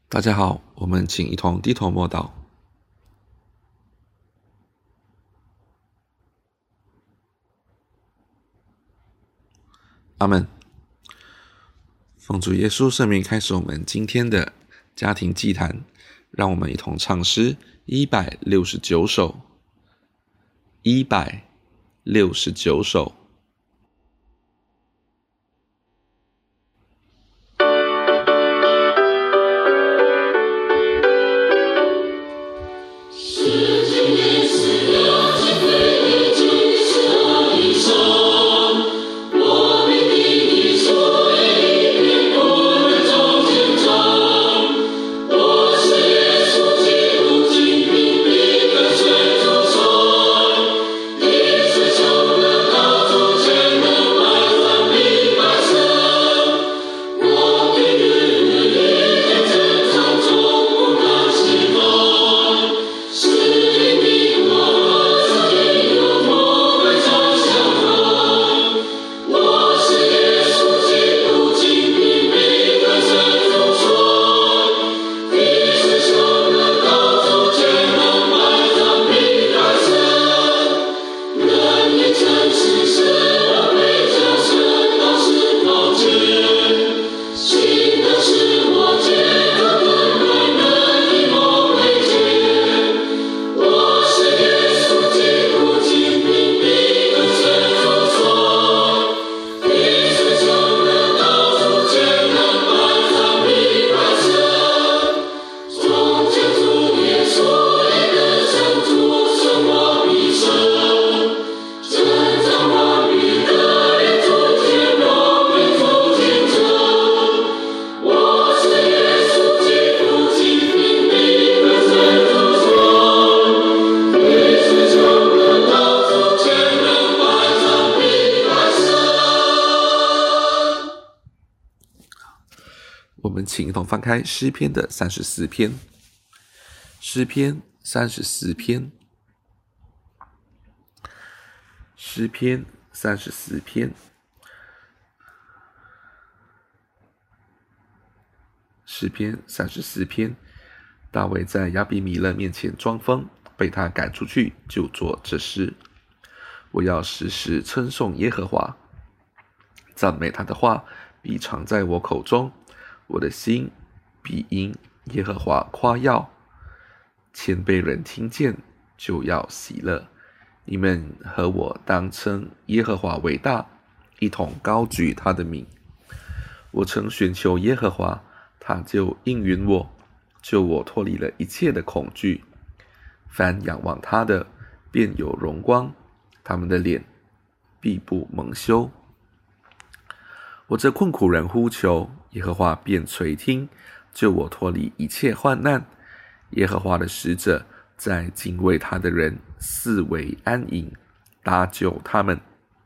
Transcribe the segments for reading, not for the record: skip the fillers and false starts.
大家好，我们请一同低头默祷。阿们。奉主耶稣圣名开始我们今天的家庭祭坛，让我们一同唱诗169首。169首。我们请一同翻开诗篇的34篇。诗篇34篇。诗篇34篇。诗篇34篇。大卫在亚比米勒面前装疯，被他赶出去，就作这诗：我要时时称颂耶和华，赞美他的话必常在我口中，我的心必因耶和华夸耀。谦卑人听见就要喜乐。你们和我当称耶和华伟大，一同高举他的名。我曾寻求耶和华，他就应允我，救我脱离了一切的恐惧。凡仰望他的，便有荣光，他们的脸必不蒙羞。我这困苦人呼求，耶和华便垂听，救我脱离一切患难。耶和华的使者在敬畏他的人四围安营，搭救他们。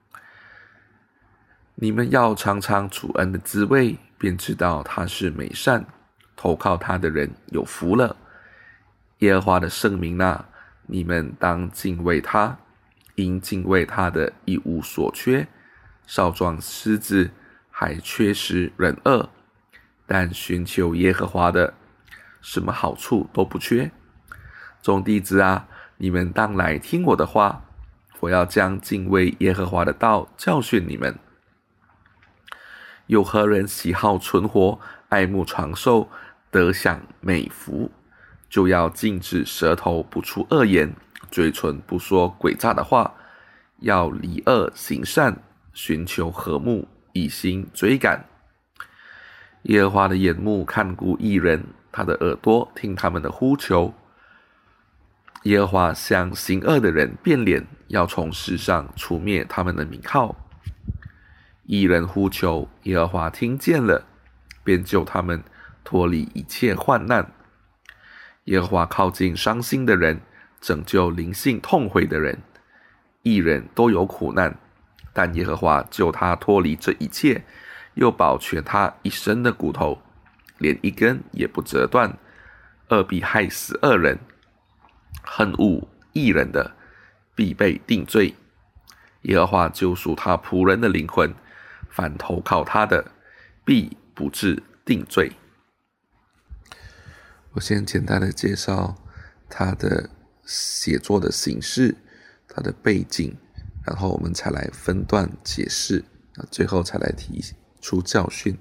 你们要尝尝主恩的滋味，便知道他是美善，投靠他的人有福了。耶和华的圣名啊，你们当敬畏他，因敬畏他的一无所缺。少壮狮子还缺食忍饿，但寻求耶和华的，什么好处都不缺。众弟子啊，你们当来听我的话，我要将敬畏耶和华的道教训你们。有何人喜好存活，爱慕长寿，得享美福？就要禁止舌头不出恶言，嘴唇不说诡诈的话，要离恶行善，寻求和睦，以心追赶。耶和华的眼目看顾义人，他的耳朵听他们的呼求。耶和华向行恶的人变脸，要从世上除灭他们的名号。义人呼求，耶和华听见了，便救他们脱离一切患难。耶和华靠近伤心的人，拯救灵性痛悔的人。义人都有苦难，但耶和华救他脱离这一切，又保全他一身的骨头，连一根也不折断。恶必害死恶人，恨恶义人的必被定罪。耶和华救赎他仆人的灵魂，凡投靠他的必不致定罪。 我先简单的介绍他的写作的形式，他的背景，然后我们才来分段解释，最后才来提出教训。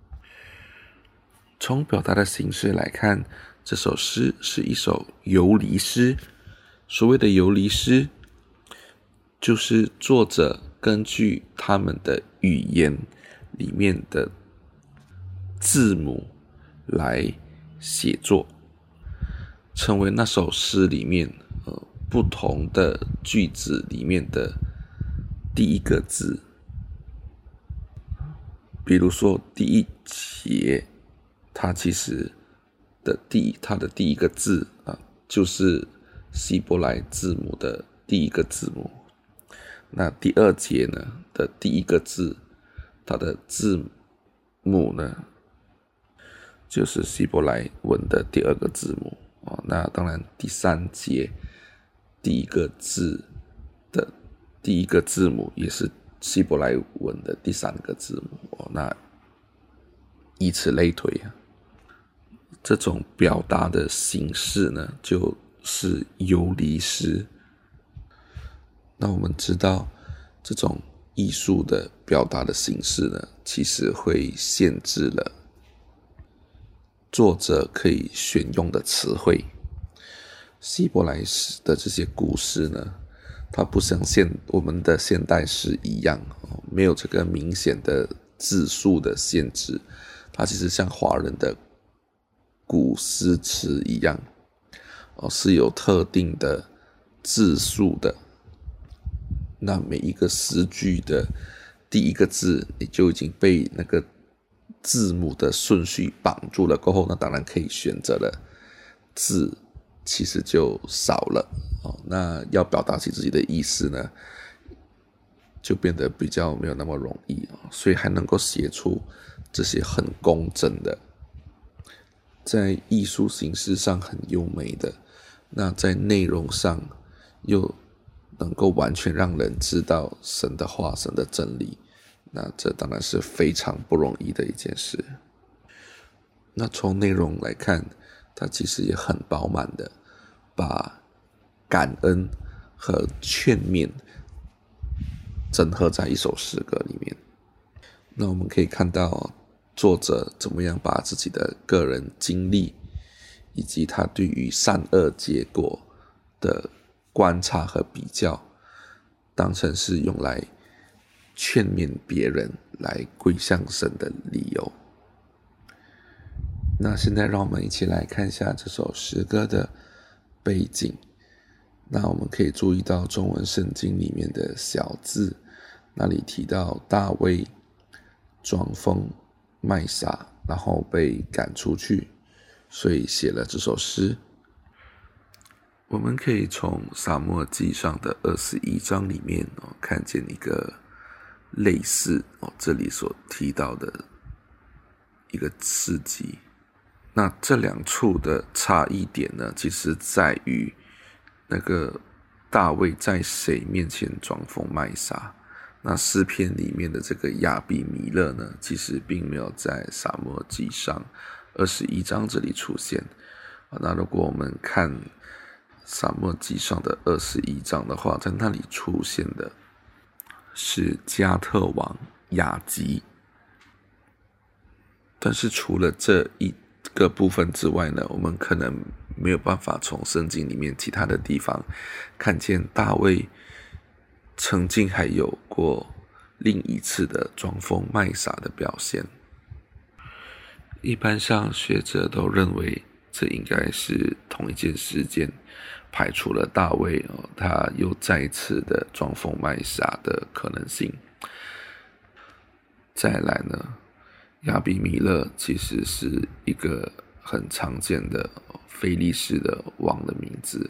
从表达的形式来看，这首诗是一首游离诗。所谓的游离诗，就是作者根据他们的语言里面的字母来写作，成为那首诗里面不同的句子里面的第一个字。比如说第一节，它其实它的第一个字就是希伯来字母的第一个字母。那第二节呢的第一个字，它的字母呢就是希伯来文的第二个字母。那当然第三节第一个字的第一个字母也是希伯来文的第三个字母。那以此类推这种表达的形式呢，就是游离诗。那我们知道，这种艺术的表达的形式呢，其实会限制了作者可以选用的词汇。希伯来诗的这些故事呢，它不像我们的现代诗一样，没有这个明显的字数的限制。它其实像华人的古诗词一样，是有特定的字数的。那每一个诗句的第一个字，你就已经被那个字母的顺序绑住了，过后那当然可以选择的字其实就少了。那要表达起自己的意思呢，就变得比较没有那么容易，所以还能够写出这些很工整的，在艺术形式上很优美的，那在内容上又能够完全让人知道神的话、神的真理，那这当然是非常不容易的一件事。那从内容来看，它其实也很饱满的把感恩和劝勉整合在一首诗歌里面。那我们可以看到作者怎么样把自己的个人经历，以及他对于善恶结果的观察和比较，当成是用来劝勉别人来归向神的理由。那现在让我们一起来看一下这首诗歌的背景。那我们可以注意到中文圣经里面的小字，那里提到大卫装疯卖傻，然后被赶出去，所以写了这首诗。我们可以从撒母耳记上的21章里面看见一个类似这里所提到的一个事迹。那这两处的差异点呢，其实在于那个大卫在谁面前装疯卖傻。那诗篇里面的这个亚比米勒呢，其实并没有在撒母耳记上21章这里出现。那如果我们看撒母耳记上的21章的话，在那里出现的是加特王亚吉。但是除了这一个部分之外呢，我们可能没有办法从圣经里面其他的地方看见大卫曾经还有过另一次的装疯卖傻的表现。一般上学者都认为这应该是同一件事件，排除了大卫他又再一次的装疯卖傻的可能性。再来呢，亚比米勒其实是一个很常见的非利士的王的名字，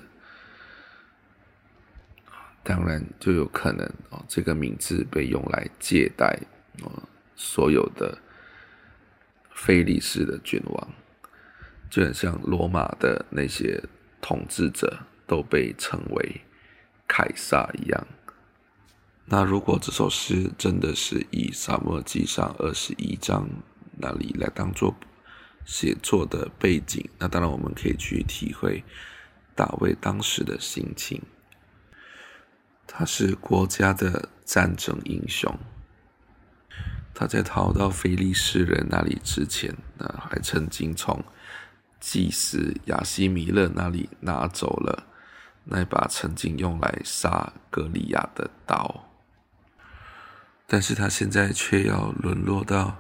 当然就有可能这个名字被用来借代所有的非利士的君王，就很像罗马的那些统治者都被称为凯撒一样。那如果这首诗真的是以撒母耳记上21章那里来当作写作的背景，那当然我们可以去体会大卫当时的心情。他是国家的战争英雄，他在逃到非利士人那里之前，还曾经从祭司亚西米勒那里拿走了那把曾经用来杀歌利亚的刀，但是他现在却要沦落到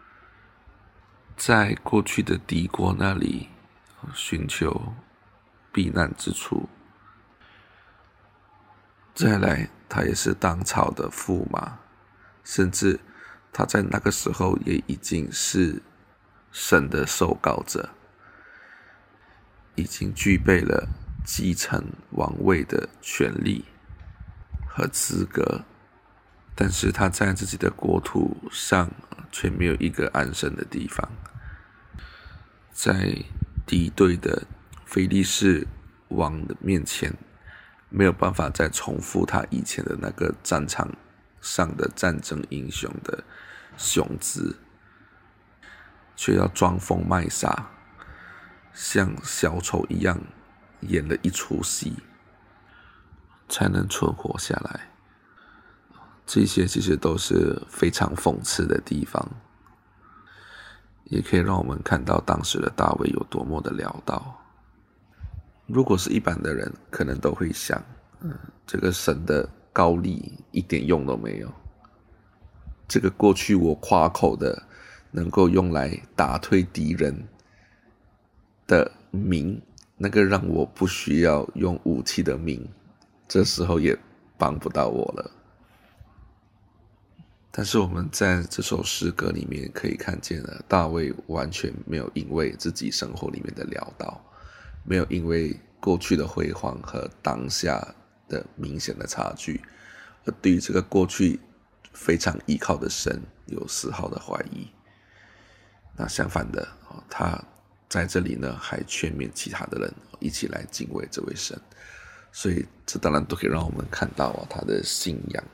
在过去的敌国那里寻求避难之处。再来，他也是当朝的驸马，甚至他在那个时候也已经是神的受膏者，已经具备了继承王位的权利和资格，但是他在自己的国土上却没有一个安身的地方。在敌对的非利士王的面前，没有办法再重复他以前的那个战场上的战争英雄的雄姿，却要装疯卖傻，像小丑一样演了一出戏，才能存活下来。这些其实都是非常讽刺的地方，也可以让我们看到当时的大卫有多么的潦倒。如果是一般的人，可能都会想，这个神的膏力一点用都没有。这个过去我夸口的能够用来打退敌人的名，那个让我不需要用武器的名，这时候也帮不到我了。但是我们在这首诗歌里面可以看见了，大卫完全没有因为自己生活里面的潦倒，没有因为过去的辉煌和当下的明显的差距，而对于这个过去非常依靠的神有丝毫的怀疑。那相反的，他在这里呢还劝勉其他的人一起来敬畏这位神，所以这当然都可以让我们看到他的信仰。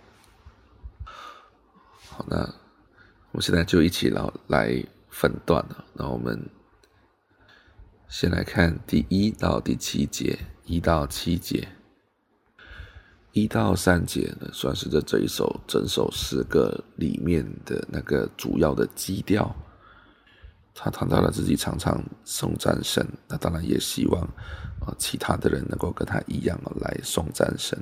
好，那我们现在就一起来分段了。那我们先来看第1到第7节，1到7节。1到3节呢，算是这一首整首诗歌里面的那个主要的基调。他谈到了自己常常颂赞神，那当然也希望其他的人能够跟他一样来颂赞神。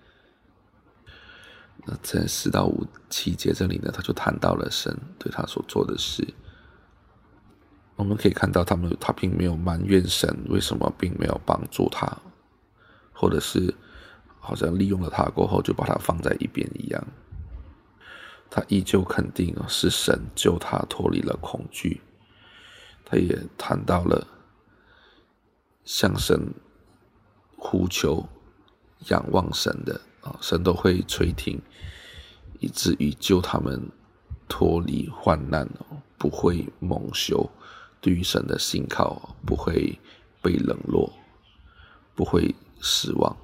那在4到7节这里呢，他就谈到了神对他所做的事。我们可以看到他并没有埋怨神为什么并没有帮助他，或者是好像利用了他过后就把他放在一边一样。他依旧肯定是神救他脱离了恐惧。他也谈到了向神呼求仰望神的，神都会垂听，以至于救他们脱离患难，不会蒙羞，对于神的信靠不会被冷落，不会失望。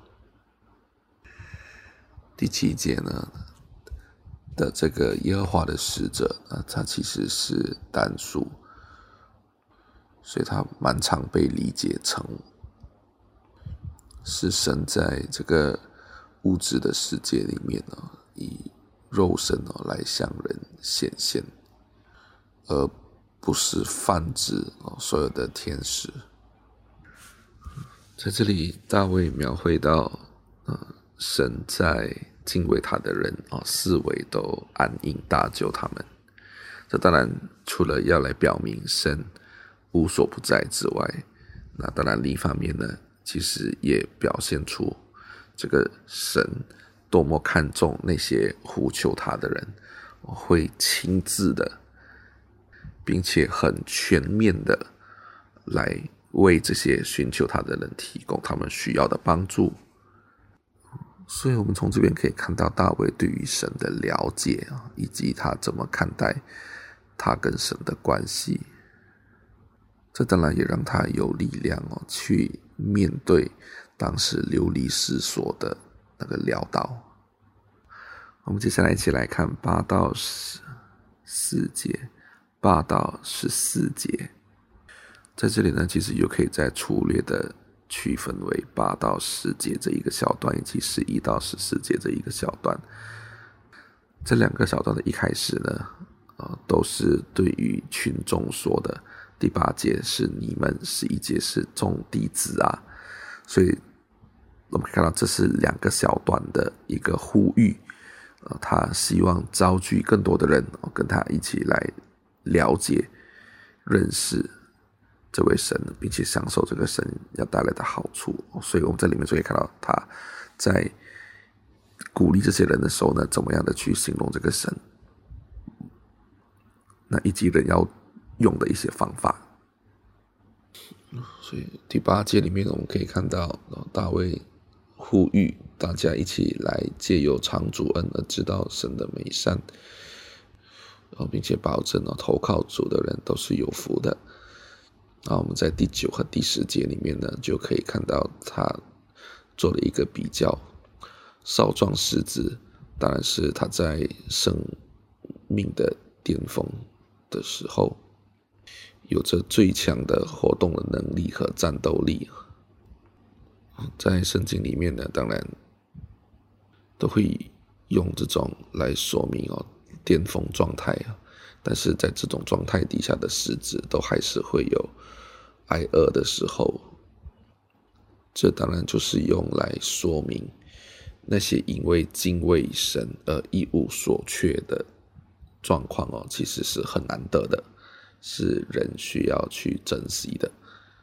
第7节呢的这个耶和华的使者，他其实是单数，所以他蛮常被理解成是神在这个物质的世界里面以肉身来向人显现，而不是泛指所有的天使。在这里大卫描绘到神在敬畏他的人四围都安营搭救他们。这当然除了要来表明神无所不在之外，那当然另一方面呢，其实也表现出这个神多么看重那些呼求他的人，会亲自的并且很全面的来为这些寻求他的人提供他们需要的帮助。所以我们从这边可以看到大卫对于神的了解，以及他怎么看待他跟神的关系。这当然也让他有力量去面对当时流离失所的那个潦倒。我们接下来一起来看8到14节。 在这里呢，其实又可以再粗略的区分为8到10节这一个小段，以及11到14节这一个小段。这2个小段的一开始呢，都是对于群众说的。第8节是你们，11节是众弟子啊，所以我们可以看到这是2个小段的一个呼吁，他希望召集更多的人，跟他一起来了解、认识这位神，并且享受这个神要带来的好处。所以我们在里面就可以看到他在鼓励这些人的时候呢，怎么样的去形容这个神，那以及人要用的一些方法。所以第8节里面我们可以看到大卫呼吁大家一起来借由尝主恩而知道神的美善，并且保证投靠主的人都是有福的。然后我们在第9和第10节里面呢，就可以看到他做了一个比较。少壮狮子当然是他在生命的巅峰的时候，有着最强的活动的能力和战斗力。在圣经里面呢，当然都会用这种来说明巅峰状态，但是在这种状态底下的狮子都还是会有挨饿的时候。这当然就是用来说明那些因为敬畏神而一无所缺的状况其实是很难得的，是人需要去珍惜的。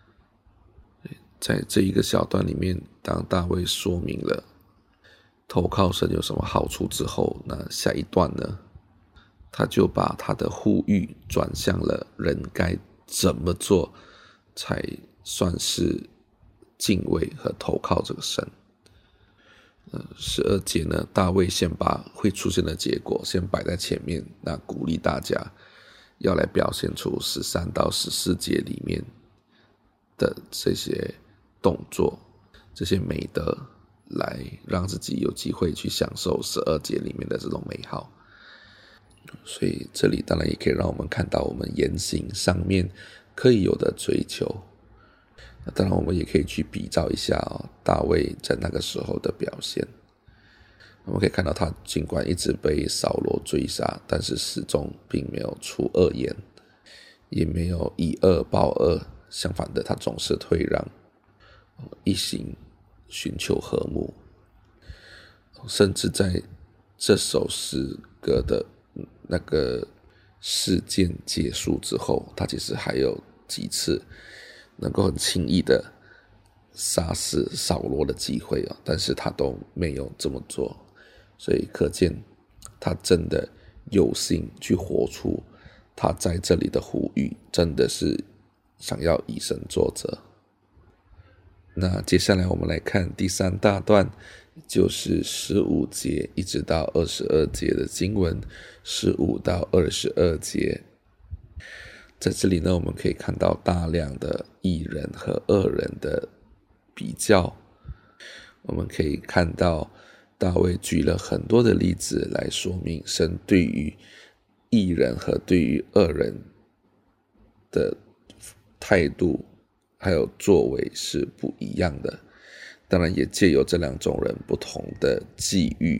在这一个小段里面，当大卫说明了投靠神有什么好处之后，那下一段呢，他就把他的呼吁转向了人该怎么做才算是敬畏和投靠这个神。12节呢，大卫先把会出现的结果先摆在前面，那鼓励大家要来表现出13到14节里面的这些动作，这些美德，来让自己有机会去享受12节里面的这种美好。所以这里当然也可以让我们看到我们言行上面可以有的追求。当然我们也可以去比照一下大卫在那个时候的表现。我们可以看到他尽管一直被扫罗追杀，但是始终并没有出恶言，也没有以恶报恶，相反的他总是退让，一心寻求和睦。甚至在这首诗歌的那个事件结束之后，他其实还有几次能够很轻易的杀死扫罗的机会但是他都没有这么做。所以可见他真的有心去活出他在这里的呼吁，真的是想要以身作则。那接下来我们来看第3大段，就是15节一直到22节的经文，15到22节。在这里呢，我们可以看到大量的义人和恶人的比较。我们可以看到大卫举了很多的例子来说明神对于义人和对于恶人的态度还有作为是不一样的。当然也借由这2种人不同的际遇，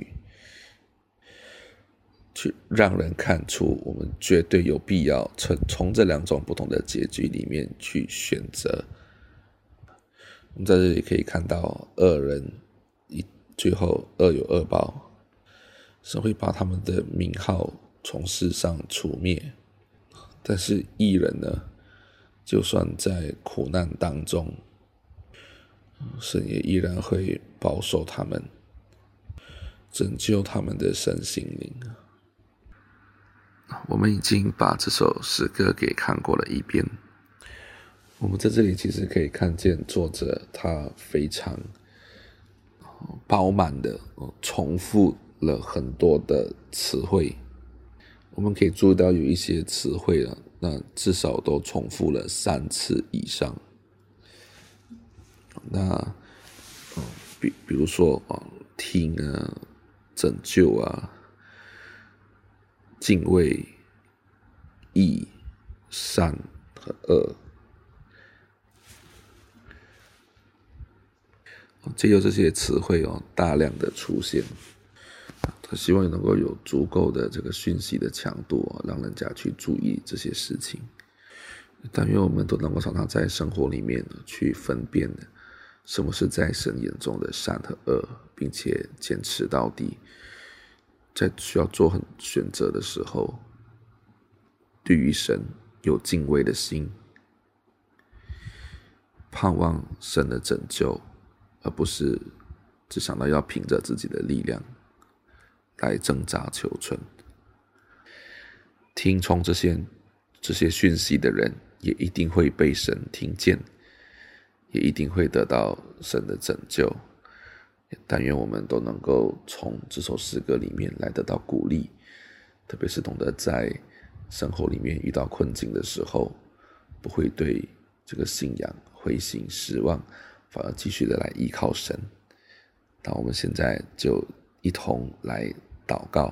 去让人看出我们绝对有必要从这2种不同的结局里面去选择。我们在这里可以看到恶人最后恶有恶报，神会把他们的名号从世上除灭。但是义人呢，就算在苦难当中，神也依然会保守他们，拯救他们的身心灵。我们已经把这首诗歌给看过了一遍。我们在这里其实可以看见作者他非常饱满的重复了很多的词汇。我们可以注意到有一些词汇那至少都重复了3次以上。那比如说听拯救敬畏、义、善和恶， 借由这些词汇大量的出现，他希望能够有足够的这个讯息的强度让人家去注意这些事情。但愿我们都能够常常在生活里面去分辨什么是在神眼中的善和恶，并且坚持到底。在需要做选择的时候，对于神有敬畏的心，盼望神的拯救，而不是只想到要凭着自己的力量来挣扎求存。听从这些讯息的人，也一定会被神听见，也一定会得到神的拯救。但愿我们都能够从这首诗歌里面来得到鼓励，特别是懂得在生活里面遇到困境的时候，不会对这个信仰灰心失望，反而继续的来依靠神。那我们现在就一同来祷告。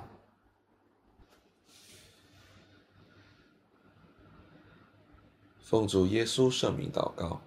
奉主耶稣圣名祷告。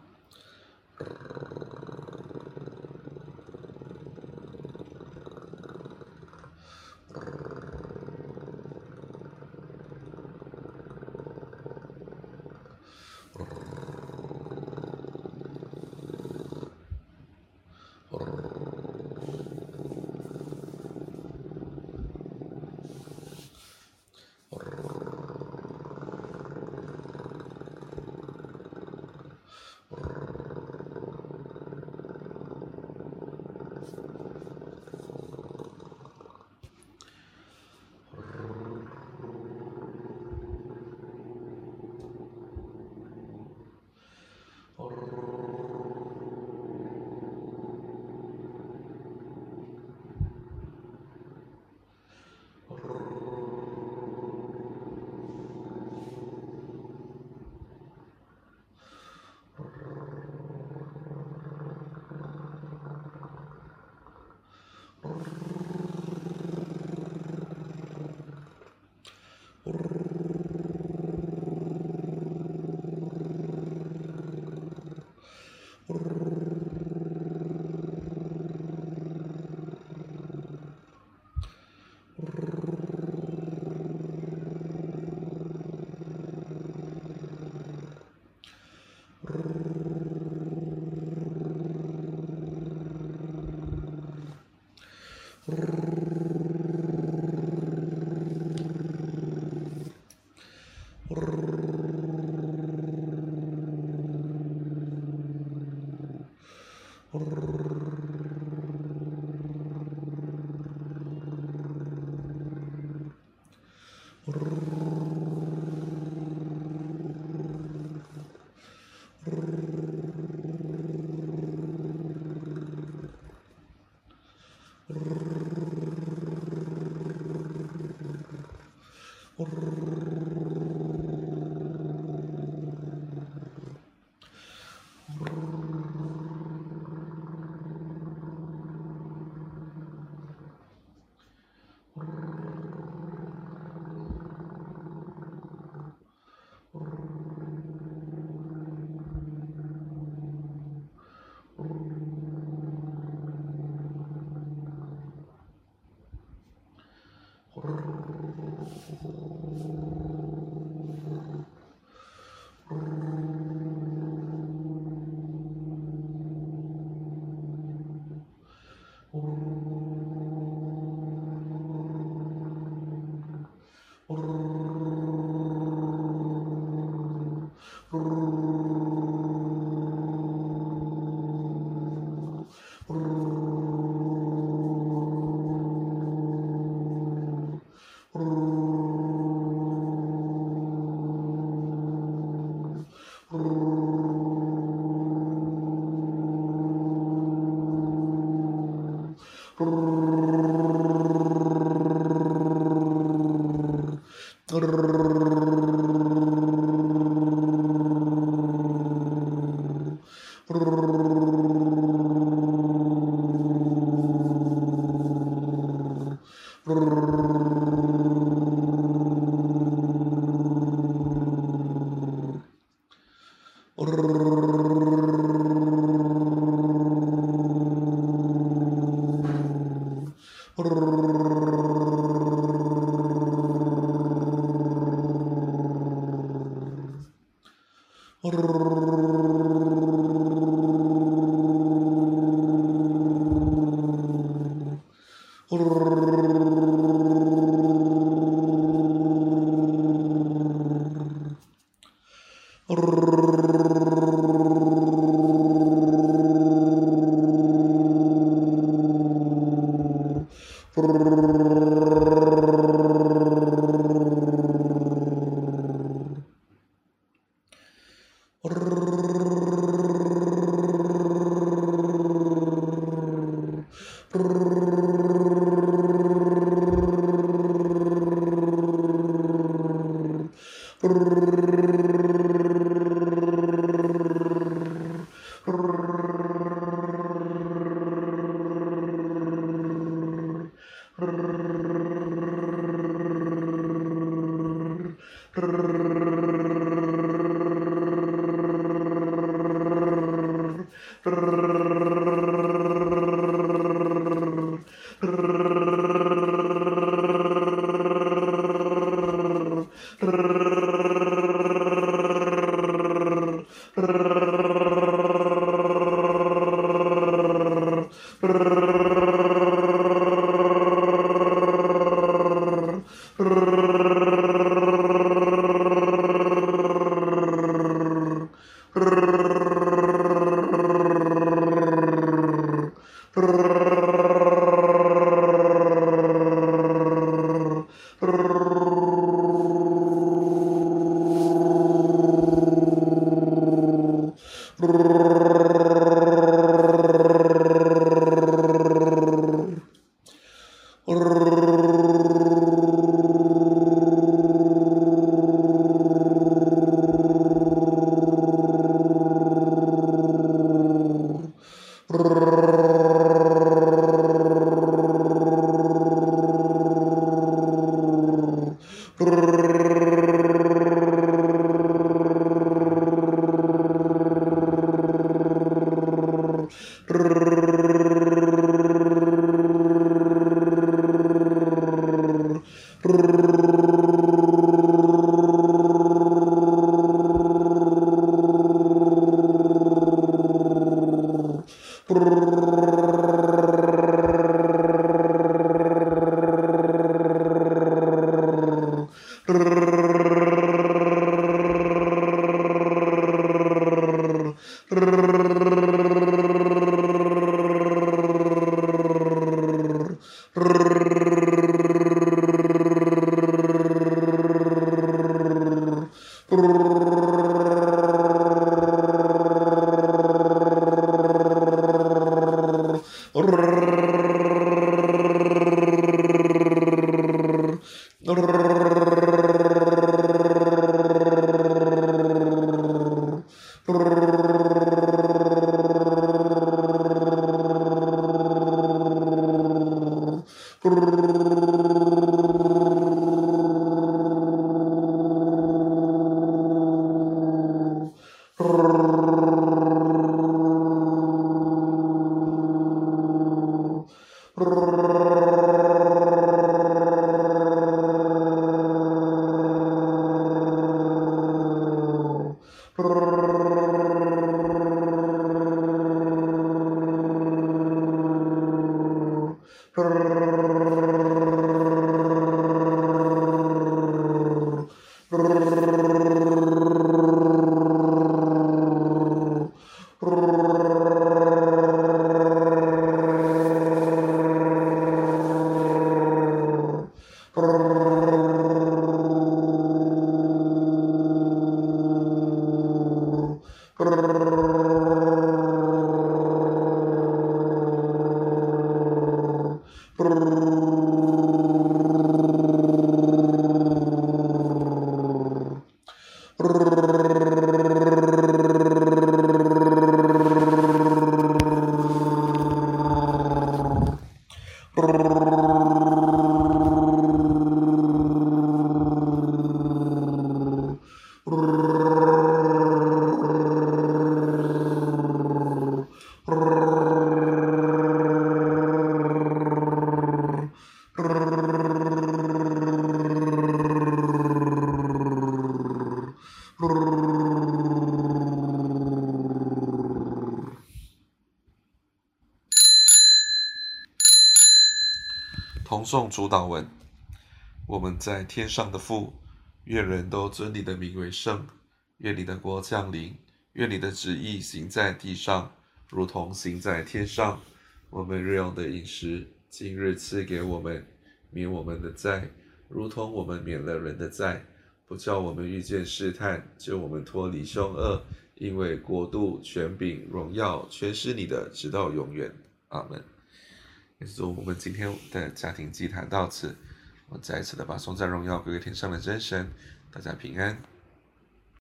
诵主祷文。我们在天上的父，愿人都尊你的名为圣。愿你的国降临，愿你的旨意行在地上，如同行在天上。我们日用的饮食，今日赐给我们，免我们的债，如同我们免了人的债，不叫我们遇见试探，救我们脱离凶恶。因为国度、权柄、荣耀，全是你的，直到永远。阿们。也是我们今天的家庭祭坛到此，我再一次的把颂赞荣耀归给天上的真神，大家平安。